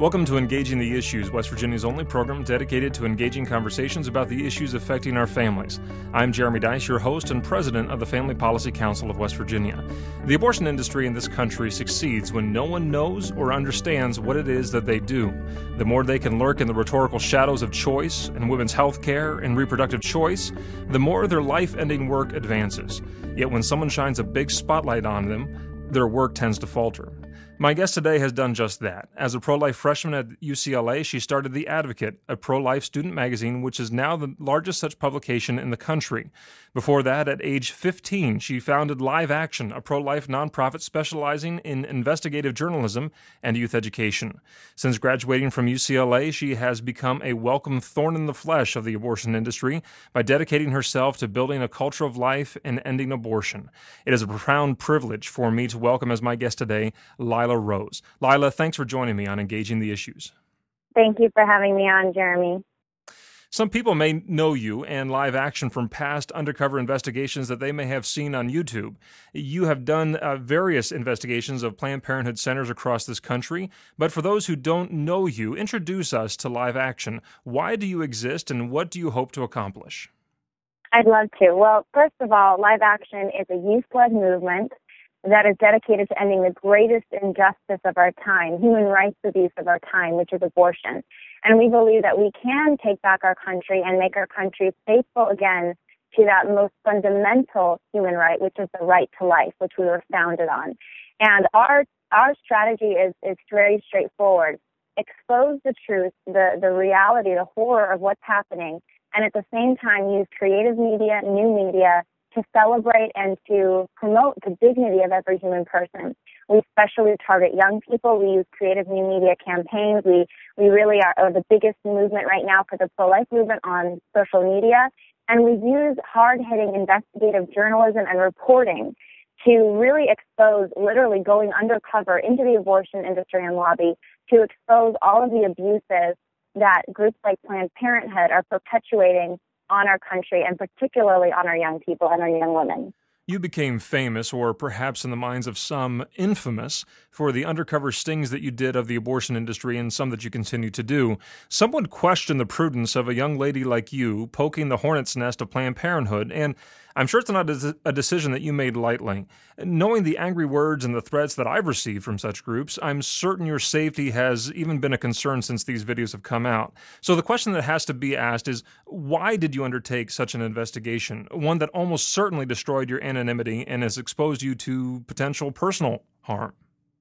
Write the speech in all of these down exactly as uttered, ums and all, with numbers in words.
Welcome to Engaging the Issues, West Virginia's only program dedicated to engaging conversations about the issues affecting our families. I'm Jeremy Dice, your host and president of the Family Policy Council of West Virginia. The abortion industry in this country succeeds when no one knows or understands what it is that they do. The more they can lurk in the rhetorical shadows of choice and women's health care and reproductive choice, the more their life-ending work advances. Yet when someone shines a big spotlight on them, their work tends to falter. My guest today has done just that. As a pro-life freshman at U C L A, she started The Advocate, a pro-life student magazine, which is now the largest such publication in the country. Before that, at age fifteen, she founded Live Action, a pro-life nonprofit specializing in investigative journalism and youth education. Since graduating from U C L A, she has become a welcome thorn in the flesh of the abortion industry by dedicating herself to building a culture of life and ending abortion. It is a profound privilege for me to welcome as my guest today, Lila Rose. Lila, thanks for joining me on Engaging the Issues. Thank you for having me on, Jeremy. Some people may know you and Live Action from past undercover investigations that they may have seen on YouTube. You have done uh, various investigations of Planned Parenthood centers across this country, but for those who don't know you, introduce us to Live Action. Why do you exist and what do you hope to accomplish? I'd love to. Well, first of all, Live Action is a youth-led movement that is dedicated to ending the greatest injustice of our time, human rights abuse of our time, which is abortion. And we believe that we can take back our country and make our country faithful again to that most fundamental human right, which is the right to life, which we were founded on. And our our strategy is, is very straightforward. Expose the truth, the, the reality, the horror of what's happening, and at the same time use creative media, new media, to celebrate and to promote the dignity of every human person. We especially target young people. We use creative new media campaigns. We we really are, are the biggest movement right now for the pro-life movement on social media. And we use hard-hitting investigative journalism and reporting to really expose, literally going undercover into the abortion industry and lobby to expose all of the abuses that groups like Planned Parenthood are perpetuating on our country, and particularly on our young people and our young women. You became famous, or perhaps in the minds of some, infamous, for the undercover stings that you did of the abortion industry and some that you continue to do. Some would question the prudence of a young lady like you poking the hornet's nest of Planned Parenthood, and I'm sure it's not a decision that you made lightly. Knowing the angry words and the threats that I've received from such groups, I'm certain your safety has even been a concern since these videos have come out. So the question that has to be asked is, why did you undertake such an investigation, one that almost certainly destroyed your anonymity and has exposed you to potential personal harm?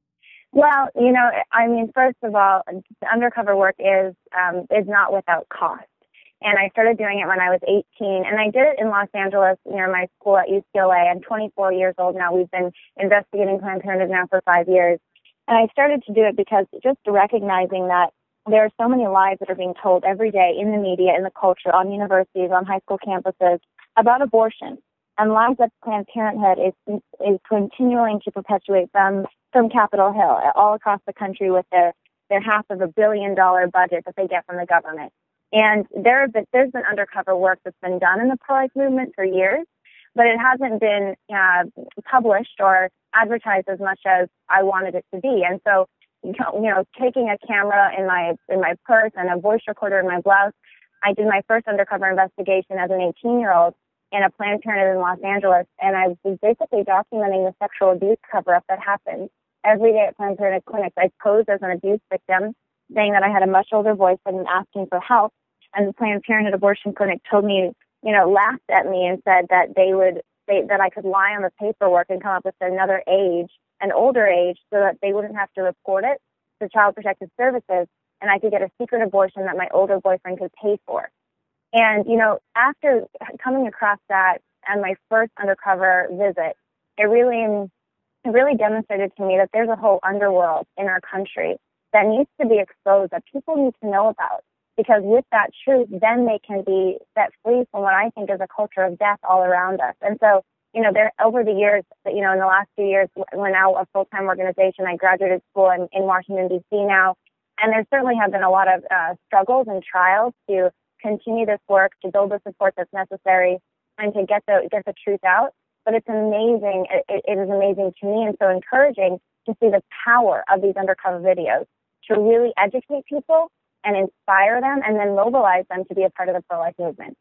Well, you know, I mean, first of all, undercover work is um, is not without cost. And I started doing it when I was eighteen, and I did it in Los Angeles near my school at U C L A. I'm twenty-four years old now. We've been investigating Planned Parenthood now for five years. And I started to do it because just recognizing that there are so many lies that are being told every day in the media, in the culture, on universities, on high school campuses about abortion, and lies that Planned Parenthood is is continuing to perpetuate from from Capitol Hill all across the country with their, their half of a billion dollar budget that they get from the government. And there have been, there's been undercover work that's been done in the pro-life movement for years, but it hasn't been uh, published or advertised as much as I wanted it to be. And so, you know, taking a camera in my in my purse and a voice recorder in my blouse, I did my first undercover investigation as an eighteen-year-old in a Planned Parenthood in Los Angeles, and I was basically documenting the sexual abuse cover-up that happened every day at Planned Parenthood clinics. I posed as an abuse victim, saying that I had a much older voice and asking for help. And the Planned Parenthood abortion clinic told me, you know, laughed at me and said that they would, they, that I could lie on the paperwork and come up with another age, an older age, so that they wouldn't have to report it to Child Protective Services, and I could get a secret abortion that my older boyfriend could pay for. And, you know, after coming across that and my first undercover visit, it really, it really demonstrated to me that there's a whole underworld in our country that needs to be exposed, that people need to know about. Because with that truth, then they can be set free from what I think is a culture of death all around us. And so, you know, there over the years, you know, in the last few years, we're now a full-time organization. I graduated school in, in Washington, D C now. And there certainly have been a lot of uh, struggles and trials to continue this work, to build the support that's necessary, and to get the get the truth out. But it's amazing. It, it is amazing to me and so encouraging to see the power of these undercover videos to really educate people and inspire them and then mobilize them to be a part of the pro-life movement.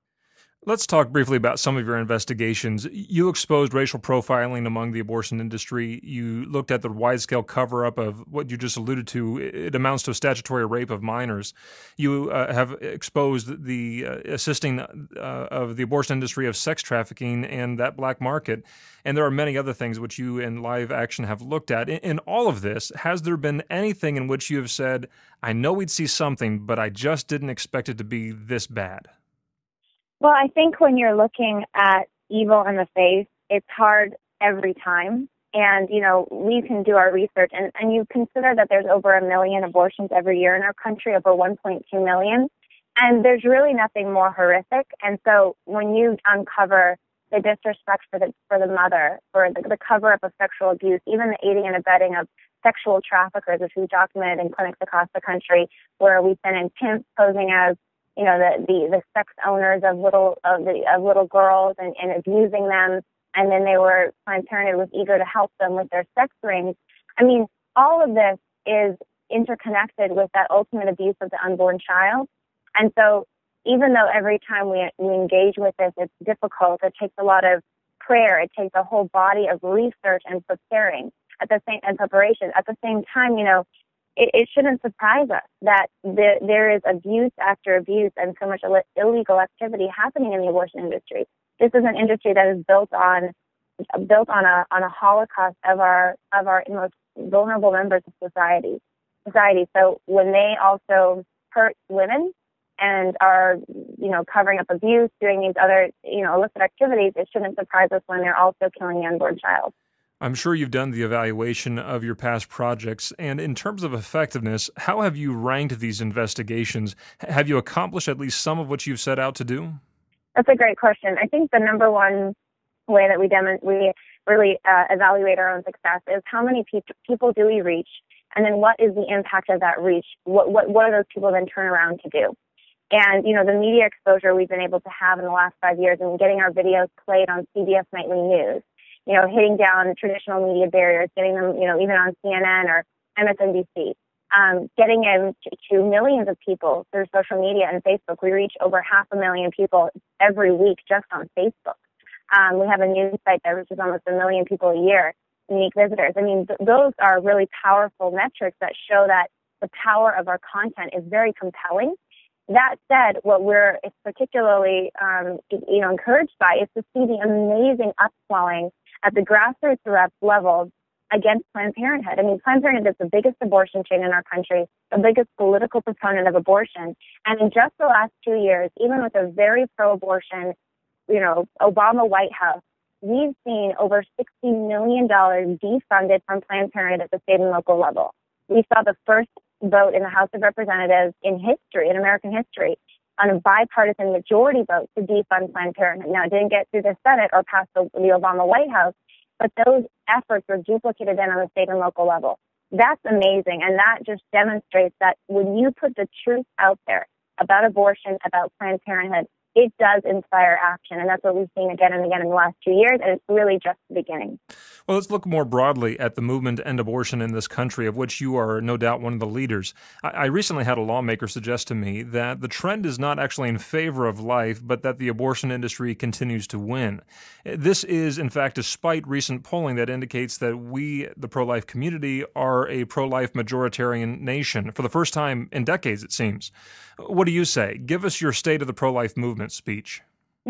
Let's talk briefly about some of your investigations. You exposed racial profiling among the abortion industry. You looked at the wide-scale cover-up of what you just alluded to. It amounts to a statutory rape of minors. You uh, have exposed the uh, assisting uh, of the abortion industry of sex trafficking and that black market. And there are many other things which you in Live Action have looked at. In, in all of this, has there been anything in which you have said, I know we'd see something, but I just didn't expect it to be this bad? Well, I think when you're looking at evil in the face, it's hard every time. And, you know, we can do our research, and, and you consider that there's over a million abortions every year in our country, over one point two million. And there's really nothing more horrific. And so when you uncover the disrespect for the for the mother, for the, the cover-up of sexual abuse, even the aiding and abetting of sexual traffickers, which we documented in clinics across the country, where we've been in pimps posing as, you know, the, the, the sex owners of little of the of little girls and, and abusing them, and then they were Planned Parenthood was eager to help them with their sex rings. I mean, all of this is interconnected with that ultimate abuse of the unborn child. And so even though every time we we engage with this, it's difficult, it takes a lot of prayer, it takes a whole body of research and preparing at the same and preparation. At the same time, you know, It, it shouldn't surprise us that the, there is abuse after abuse and so much Ill- illegal activity happening in the abortion industry. This is an industry that is built on built on a on a holocaust of our of our most vulnerable members of society. Society. So when they also hurt women and are, you know, covering up abuse, doing these other, you know, illicit activities, it shouldn't surprise us when they're also killing the unborn child. I'm sure you've done the evaluation of your past projects, and in terms of effectiveness, how have you ranked these investigations? Have you accomplished at least some of what you've set out to do? That's a great question. I think the number one way that we dem- we really uh, evaluate our own success is how many pe- people do we reach, and then what is the impact of that reach? What, what what are those people then turn around to do? And, you know, the media exposure we've been able to have in the last five years and getting our videos played on C B S Nightly News, you know, hitting down traditional media barriers, getting them, you know, even on C N N or M S N B C, um, getting them to, to millions of people through social media and Facebook. We reach over half a million people every week just on Facebook. Um, we have a news site that reaches almost a million people a year, unique visitors. I mean, th- those are really powerful metrics that show that the power of our content is very compelling. That said, what we're particularly, um, you know, encouraged by is to see the amazing upswelling at the grassroots level against Planned Parenthood. I mean, Planned Parenthood is the biggest abortion chain in our country, the biggest political proponent of abortion. And in just the last two years, even with a very pro-abortion, you know, Obama White House, we've seen over sixty million dollars defunded from Planned Parenthood at the state and local level. We saw the first vote in the House of Representatives in history, in American history, on a bipartisan majority vote to defund Planned Parenthood. Now, it didn't get through the Senate or past the, the Obama White House, but those efforts were duplicated then on the state and local level. That's amazing, and that just demonstrates that when you put the truth out there about abortion, about Planned Parenthood, it does inspire action, and that's what we've seen again and again in the last two years, and it's really just the beginning. Well, let's look more broadly at the movement to end abortion in this country, of which you are no doubt one of the leaders. I, I recently had a lawmaker suggest to me that the trend is not actually in favor of life, but that the abortion industry continues to win. This is, in fact, despite recent polling that indicates that we, the pro-life community, are a pro-life majoritarian nation, for the first time in decades, it seems. What do you say? Give us your State of the Pro-Life Movement speech.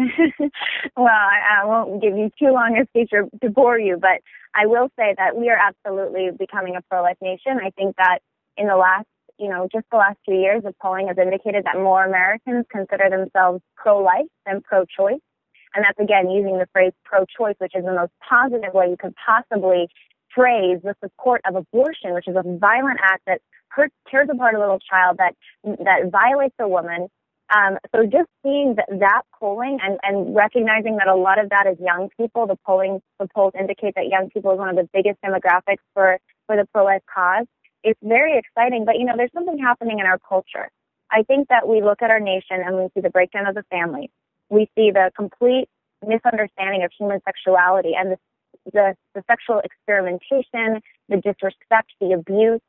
Well, I, I won't give you too long a speech or, to bore you, but I will say that we are absolutely becoming a pro-life nation. I think that in the last, you know, just the last two years, the polling has indicated that more Americans consider themselves pro-life than pro-choice. And that's, again, using the phrase pro-choice, which is the most positive way you could possibly phrase the support of abortion, which is a violent act that hurts, tears apart a little child, that that violates a woman. Um, so just seeing that, that polling and, and recognizing that a lot of that is young people, the polling, the polls indicate that young people is one of the biggest demographics for, for the pro-life cause. It's very exciting, but, you know, there's something happening in our culture. I think that we look at our nation and we see the breakdown of the family. We see the complete misunderstanding of human sexuality and the, the, the sexual experimentation, the disrespect, the abuse,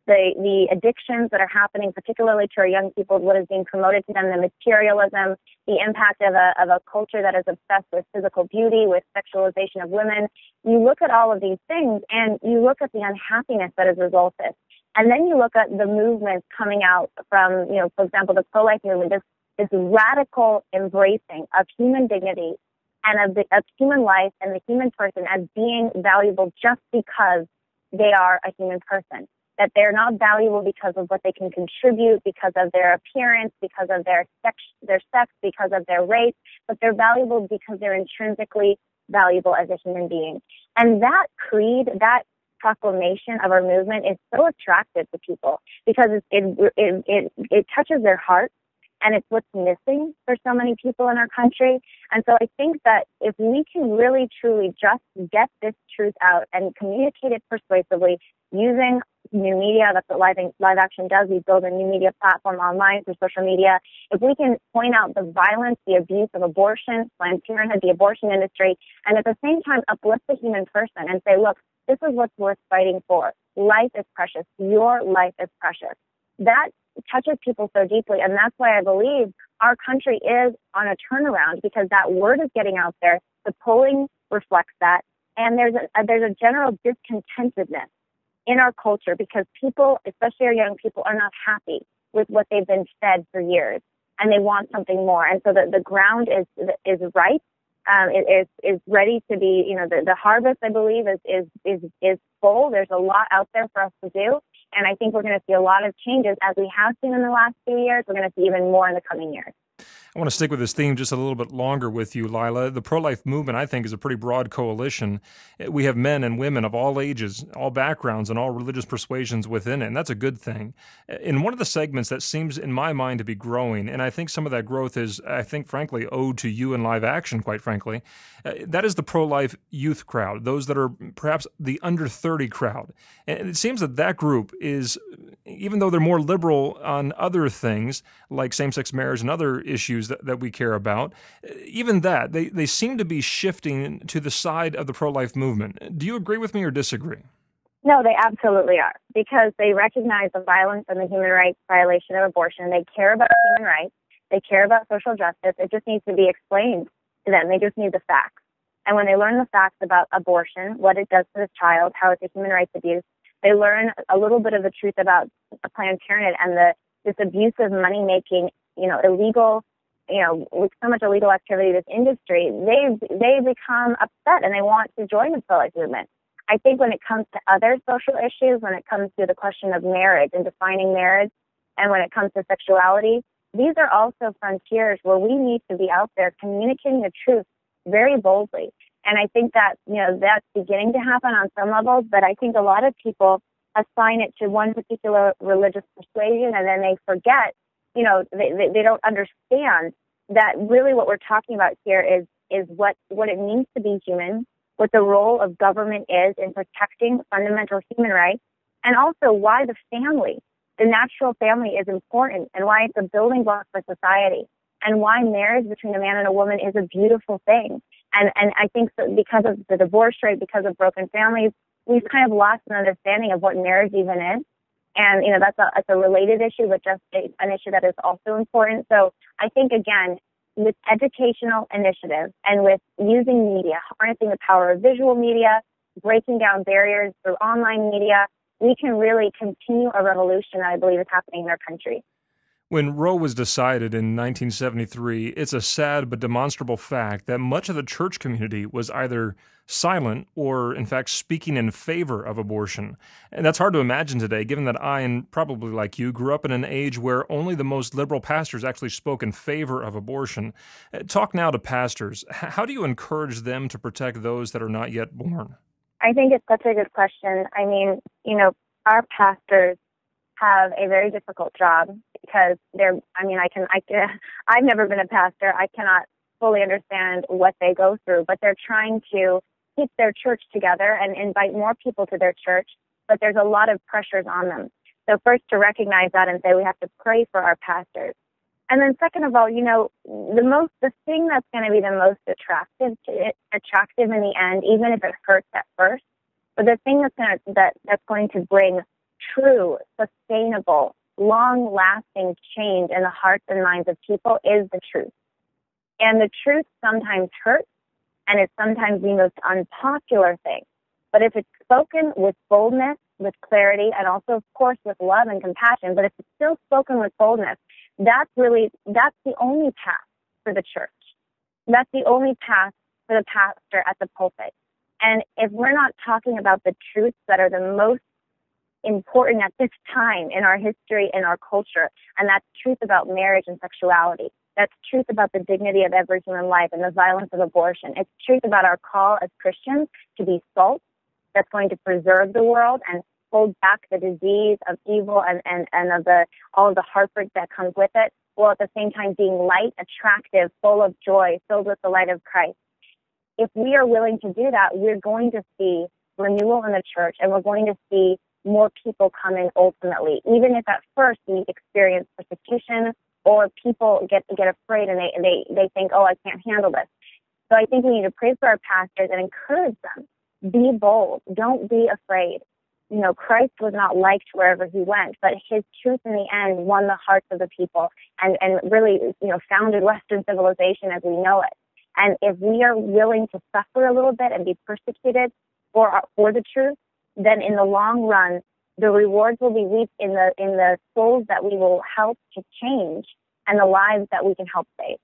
the, the addictions that are happening, particularly to our young people, what is being promoted to them, the materialism, the impact of a, of a culture that is obsessed with physical beauty, with sexualization of women. You look at all of these things and you look at the unhappiness that has resulted. And then you look at the movements coming out from, you know, for example, the pro-life movement, this, this radical embracing of human dignity and of, the, of human life and the human person as being valuable just because they are a human person. That they're not valuable because of what they can contribute, because of their appearance, because of their sex, their sex, because of their race, but they're valuable because they're intrinsically valuable as a human being. And that creed, that proclamation of our movement is so attractive to people because it it it, it, it touches their heart, and it's what's missing for so many people in our country. And so I think that if we can really, truly just get this truth out and communicate it persuasively using new media, that's what Live, Live Action does. We build a new media platform online through social media. If we can point out the violence, the abuse of abortion, Planned Parenthood, the abortion industry, and at the same time uplift the human person and say, look, this is what's worth fighting for. Life is precious. Your life is precious. That touches people so deeply, and that's why I believe our country is on a turnaround, because that word is getting out there. The polling reflects that, and there's a, there's a general discontentedness in our culture because people, especially our young people, are not happy with what they've been fed for years, and they want something more. And so the, the ground is is ripe, um, it is is ready to be. You know, the, the harvest, I believe, is is is is full. There's a lot out there for us to do. And I think we're going to see a lot of changes as we have seen in the last few years. We're going to see even more in the coming years. I want to stick with this theme just a little bit longer with you, Lila. The pro-life movement, I think, is a pretty broad coalition. We have men and women of all ages, all backgrounds, and all religious persuasions within it, and that's a good thing. In one of the segments that seems, in my mind, to be growing, and I think some of that growth is, I think, frankly, owed to you and Live Action, quite frankly, uh, that is the pro-life youth crowd, those that are perhaps the under thirty crowd. And it seems that that group is, even though they're more liberal on other things, like same-sex marriage and other issues that, that we care about, even that, they, they seem to be shifting to the side of the pro-life movement. Do you agree with me or disagree? No, they absolutely are, because they recognize the violence and the human rights violation of abortion. They care about human rights. They care about social justice. It just needs to be explained to them. They just need the facts. And when they learn the facts about abortion, what it does to the child, how it's a human rights abuse, they learn a little bit of the truth about Planned Parenthood and the this abusive money-making, you know, illegal, you know, with so much illegal activity, this industry, they they become upset and they want to join the pro-life movement. I think when it comes to other social issues, when it comes to the question of marriage and defining marriage, and when it comes to sexuality, these are also frontiers where we need to be out there communicating the truth very boldly. And I think that, you know, that's beginning to happen on some levels, but I think a lot of people assign it to one particular religious persuasion, and then they forget, you know, they, they, they don't understand that really what we're talking about here is is what, what it means to be human, what the role of government is in protecting fundamental human rights, and also why the family, the natural family, is important, and why it's a building block for society, and why marriage between a man and a woman is a beautiful thing. And and I think that because of the divorce rate, because of broken families, we've kind of lost an understanding of what marriage even is. And, you know, that's a, that's a related issue, but just a, an issue that is also important. So I think, again, with educational initiatives and with using media, harnessing the power of visual media, breaking down barriers through online media, we can really continue a revolution that I believe is happening in our country. When Roe was decided in nineteen seventy-three, it's a sad but demonstrable fact that much of the church community was either silent or, in fact, speaking in favor of abortion. And that's hard to imagine today, given that I, and probably like you, grew up in an age where only the most liberal pastors actually spoke in favor of abortion. Talk now to pastors. How do you encourage them to protect those that are not yet born? I think it's such a good question. I mean, you know, our pastors have a very difficult job because they're, I mean, I can, I can, I've never been a pastor. I cannot fully understand what they go through, but they're trying to keep their church together and invite more people to their church, but there's a lot of pressures on them. So first, to recognize that and say we have to pray for our pastors. And then second of all, you know, the most, the thing that's going to be the most attractive to it, attractive in the end, even if it hurts at first, but the thing that's going to, that, that's going to bring true, sustainable, long-lasting change in the hearts and minds of people is the truth. And the truth sometimes hurts, and it's sometimes the most unpopular thing. But if it's spoken with boldness, with clarity, and also, of course, with love and compassion, but if it's still spoken with boldness, that's really, that's the only path for the church. That's the only path for the pastor at the pulpit. And if we're not talking about the truths that are the most important at this time in our history, in our culture, and that's truth about marriage and sexuality, that's truth about the dignity of every human life and the violence of abortion, it's truth about our call as Christians to be salt that's going to preserve the world and hold back the disease of evil and, and, and of the all of the heartbreak that comes with it, while at the same time being light, attractive, full of joy, filled with the light of Christ. If we are willing to do that, we're going to see renewal in the church, and we're going to see more people come in ultimately, even if at first we experience persecution or people get get afraid and they, they, they think, oh, I can't handle this. So I think we need to pray for our pastors and encourage them. Be bold. Don't be afraid. You know, Christ was not liked wherever he went, but his truth in the end won the hearts of the people and, and really, you know, founded Western civilization as we know it. And if we are willing to suffer a little bit and be persecuted for our, for the truth, then in the long run, the rewards will be reaped in the in the souls that we will help to change and the lives that we can help save.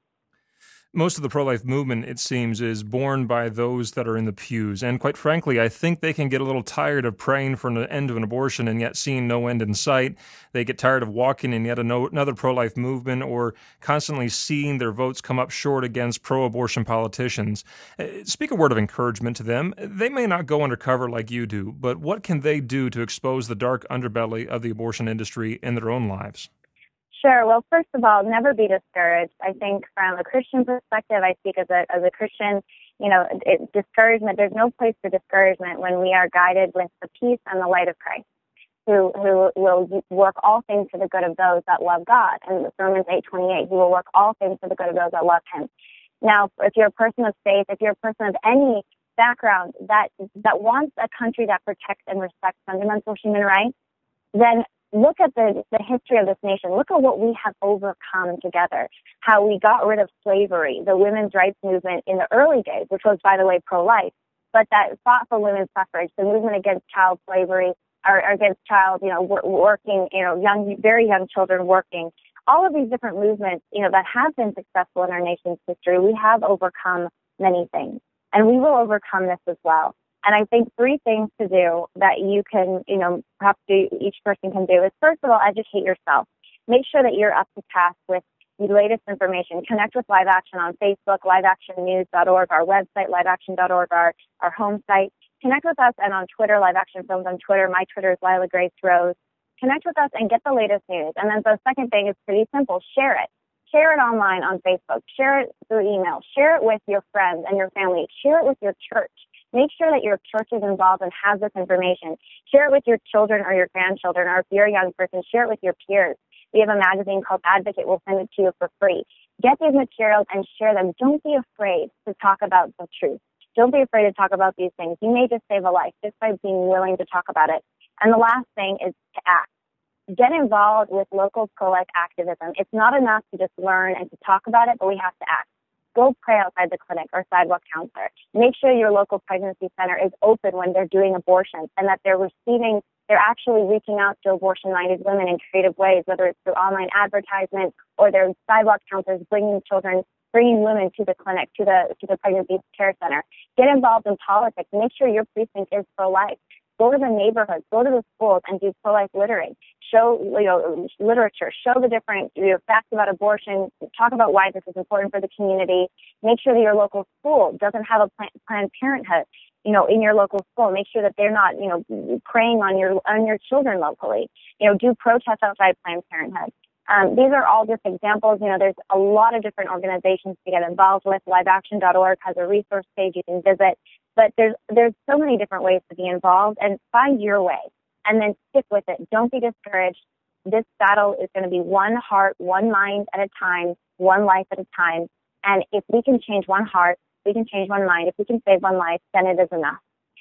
Most of the pro-life movement, it seems, is born by those that are in the pews. And quite frankly, I think they can get a little tired of praying for an end of an abortion and yet seeing no end in sight. They get tired of walking in yet another pro-life movement or constantly seeing their votes come up short against pro-abortion politicians. Speak a word of encouragement to them. They may not go undercover like you do, but what can they do to expose the dark underbelly of the abortion industry in their own lives? Sure. Well, first of all, never be discouraged. I think from a Christian perspective, I speak as a as a Christian, you know, it, discouragement, there's no place for discouragement when we are guided with the peace and the light of Christ, who who will work all things for the good of those that love God. And Romans eight twenty-eight, he will work all things for the good of those that love him. Now, if you're a person of faith, if you're a person of any background that that wants a country that protects and respects fundamental human rights, then look at the, the history of this nation. Look at what we have overcome together, how we got rid of slavery, the women's rights movement in the early days, which was, by the way, pro-life, but that fought for women's suffrage, the movement against child slavery, or, or against child, you know, working, you know, young, very young children working. All of these different movements, you know, that have been successful in our nation's history, we have overcome many things, and we will overcome this as well. And I think three things to do that you can, you know, perhaps do, each person can do is, first of all, educate yourself. Make sure that you're up to task with the latest information. Connect with Live Action on Facebook, live action news dot org, our website, live action dot org, our, our home site. Connect with us and on Twitter, Live Action Films on Twitter. My Twitter is Lila Grace Rose. Connect with us and get the latest news. And then the second thing is pretty simple. Share it. Share it online on Facebook. Share it through email. Share it with your friends and your family. Share it with your church. Make sure that your church is involved and has this information. Share it with your children or your grandchildren, or if you're a young person, share it with your peers. We have a magazine called Advocate. We'll send it to you for free. Get these materials and share them. Don't be afraid to talk about the truth. Don't be afraid to talk about these things. You may just save a life just by being willing to talk about it. And the last thing is to act. Get involved with local pro-life activism. It's not enough to just learn and to talk about it, but we have to act. Go pray outside the clinic or sidewalk counselor. Make sure your local pregnancy center is open when they're doing abortions and that they're receiving, they're actually reaching out to abortion-minded women in creative ways, whether it's through online advertisement or their sidewalk counselors bringing children, bringing women to the clinic, to the to the pregnancy care center. Get involved in politics. Make sure your precinct is pro-life. Go to the neighborhoods, go to the schools and do pro-life littering. Show, you know, literature, show the different, you know, facts about abortion, talk about why this is important for the community. Make sure that your local school doesn't have a Planned Parenthood, you know, in your local school. Make sure that they're not, you know, preying on your, on your children locally. You know, do protests outside Planned Parenthood. Um, these are all just examples. You know, there's a lot of different organizations to get involved with. live action dot org has a resource page you can visit. But there's there's so many different ways to be involved, and find your way, and then stick with it. Don't be discouraged. This battle is going to be one heart, one mind at a time, one life at a time. And if we can change one heart, we can change one mind. If we can save one life, then it is enough.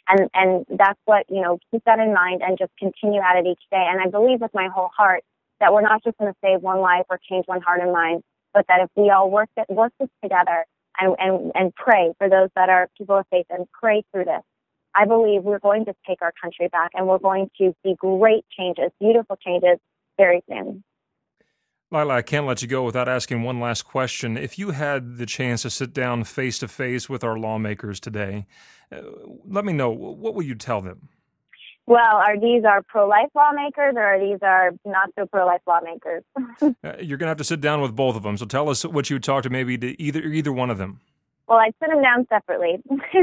And, and that's what, you know, keep that in mind and just continue at it each day. And I believe with my whole heart that we're not just going to save one life or change one heart and mind, but that if we all work, it, work this together and, and, and pray for those that are people of faith and pray through this, I believe we're going to take our country back and we're going to see great changes, beautiful changes very soon. Lila, I can't let you go without asking one last question. If you had the chance to sit down face to face with our lawmakers today, uh, let me know, what will you tell them? Well, are these our pro-life lawmakers or are these our not so pro-life lawmakers? uh, you're going to have to sit down with both of them. So tell us what you would talk to maybe to either either one of them. Well, I'd sit them down separately.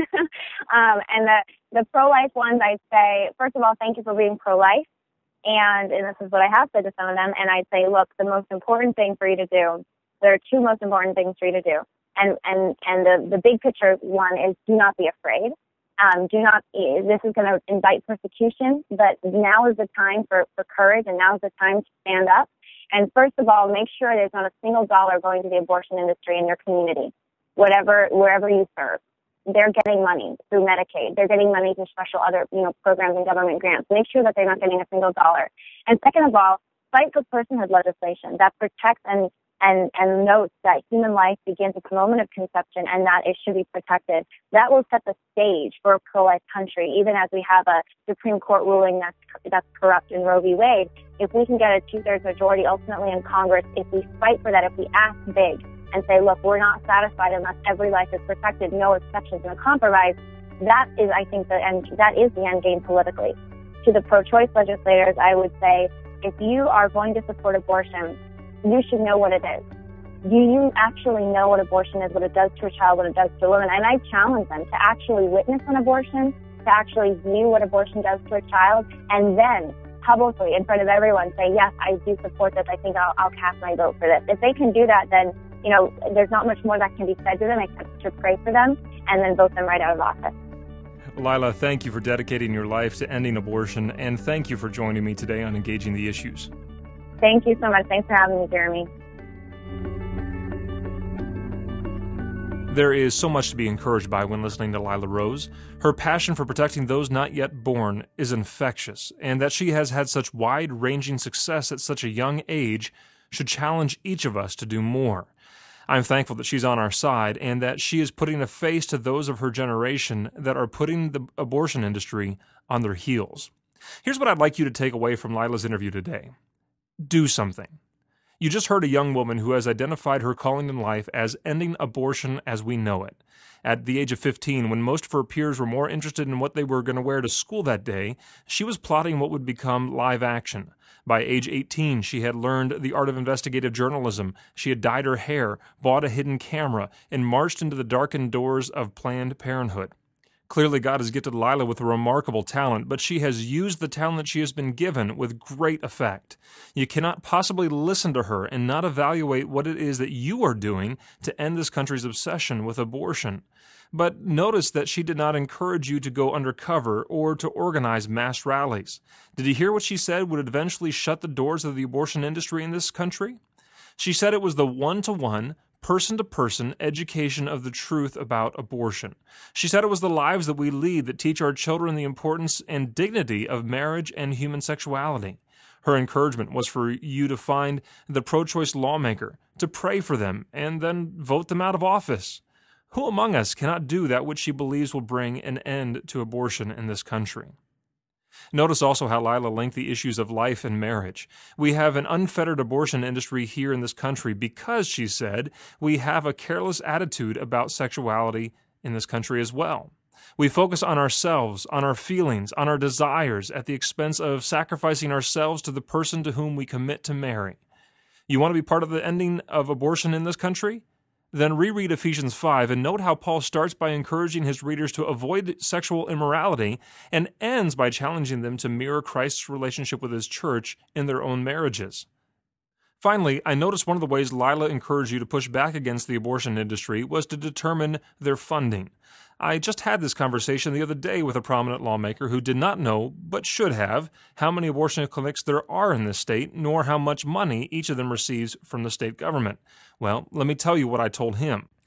um, and the, the pro-life ones, I'd say, first of all, thank you for being pro-life. And, and this is what I have said to some of them. And I'd say, look, the most important thing for you to do, there are two most important things for you to do. And, and, and the, the big picture one is do not be afraid. Um, do not, this is going to invite persecution, but now is the time for, for courage and now is the time to stand up. And first of all, make sure there's not a single dollar going to the abortion industry in your community, whatever, wherever you serve. They're getting money through Medicaid. They're getting money through special other, you know, programs and government grants. Make sure that they're not getting a single dollar. And second of all, fight for personhood legislation that protects and, and, and notes that human life begins at the moment of conception and that it should be protected. That will set the stage for a pro-life country, even as we have a Supreme Court ruling that's, that's corrupt in Roe v. Wade. If we can get a two-thirds majority ultimately in Congress, if we fight for that, if we act big, and say, look, we're not satisfied unless every life is protected, no exceptions, no compromise. That is, I think, the end, that is the end game politically. To the pro-choice legislators, I would say, if you are going to support abortion, you should know what it is. Do you actually know what abortion is, what it does to a child, what it does to a woman? And I challenge them to actually witness an abortion, to actually view what abortion does to a child, and then publicly, in front of everyone, say, yes, I do support this. I think I'll, I'll cast my vote for this. If they can do that, then you know, there's not much more that can be said to them except to pray for them and then vote them right out of office. Lila, thank you for dedicating your life to ending abortion, and thank you for joining me today on Engaging the Issues. Thank you so much. Thanks for having me, Jeremy. There is so much to be encouraged by when listening to Lila Rose. Her passion for protecting those not yet born is infectious, and that she has had such wide-ranging success at such a young age should challenge each of us to do more. I'm thankful that she's on our side and that she is putting a face to those of her generation that are putting the abortion industry on their heels. Here's what I'd like you to take away from Lila's interview today. Do something. You just heard a young woman who has identified her calling in life as ending abortion as we know it. At the age of fifteen, when most of her peers were more interested in what they were going to wear to school that day, she was plotting what would become live action. By age eighteen, she had learned the art of investigative journalism. She had dyed her hair, bought a hidden camera, and marched into the darkened doors of Planned Parenthood. Clearly, God has gifted Lila with a remarkable talent, but she has used the talent she has been given with great effect. You cannot possibly listen to her and not evaluate what it is that you are doing to end this country's obsession with abortion. But notice that she did not encourage you to go undercover or to organize mass rallies. Did you hear what she said would eventually shut the doors of the abortion industry in this country? She said it was the one-to-one, person-to-person education of the truth about abortion. She said it was the lives that we lead that teach our children the importance and dignity of marriage and human sexuality. Her encouragement was for you to find the pro-choice lawmaker, to pray for them, and then vote them out of office. Who among us cannot do that which she believes will bring an end to abortion in this country? Notice also how Lila linked the issues of life and marriage. We have an unfettered abortion industry here in this country because, she said, we have a careless attitude about sexuality in this country as well. We focus on ourselves, on our feelings, on our desires, at the expense of sacrificing ourselves to the person to whom we commit to marry. You want to be part of the ending of abortion in this country? Then reread Ephesians five and note how Paul starts by encouraging his readers to avoid sexual immorality and ends by challenging them to mirror Christ's relationship with his church in their own marriages. Finally, I noticed one of the ways Lila encouraged you to push back against the abortion industry was to determine their funding. I just had this conversation the other day with a prominent lawmaker who did not know, but should have, how many abortion clinics there are in this state, nor how much money each of them receives from the state government. Well, let me tell you what I told him.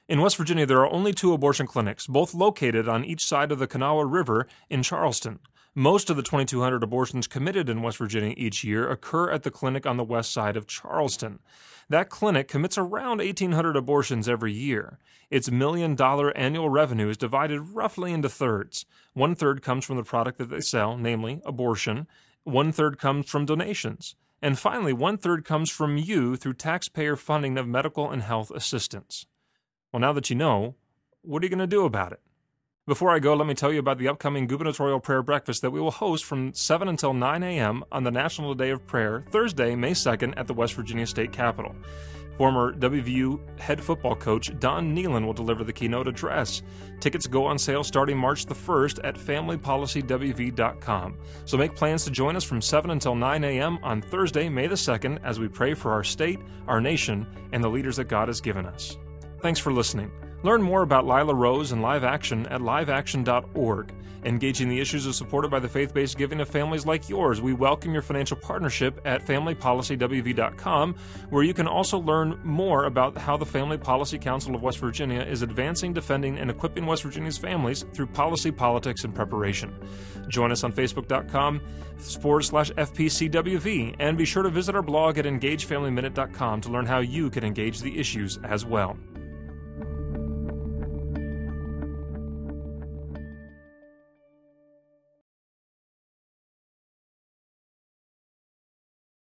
In West Virginia, there are only two abortion clinics, both located on each side of the Kanawha River in Charleston. Most of the twenty-two hundred abortions committed in West Virginia each year occur at the clinic on the west side of Charleston. That clinic commits around eighteen hundred abortions every year. Its million-dollar annual revenue is divided roughly into thirds. One-third comes from the product that they sell, namely abortion. One-third comes from donations. And finally, one-third comes from you through taxpayer funding of medical and health assistance. Well, now that you know, what are you going to do about it? Before I go, let me tell you about the upcoming gubernatorial prayer breakfast that we will host from seven until nine a.m. on the National Day of Prayer, Thursday, May second, at the West Virginia State Capitol. Former W V U head football coach Don Nealon will deliver the keynote address. Tickets go on sale starting March the first at family policy w v dot com. So make plans to join us from seven until nine a.m. on Thursday, May the second, as we pray for our state, our nation, and the leaders that God has given us. Thanks for listening. Learn more about Lila Rose and Live Action at live action dot org. Engaging the issues is supported by the faith-based giving of families like yours. We welcome your financial partnership at family policy w v dot com, where you can also learn more about how the Family Policy Council of West Virginia is advancing, defending, and equipping West Virginia's families through policy, politics, and preparation. Join us on facebook dot com forward slash F P C W V, and be sure to visit our blog at engage family minute dot com to learn how you can engage the issues as well.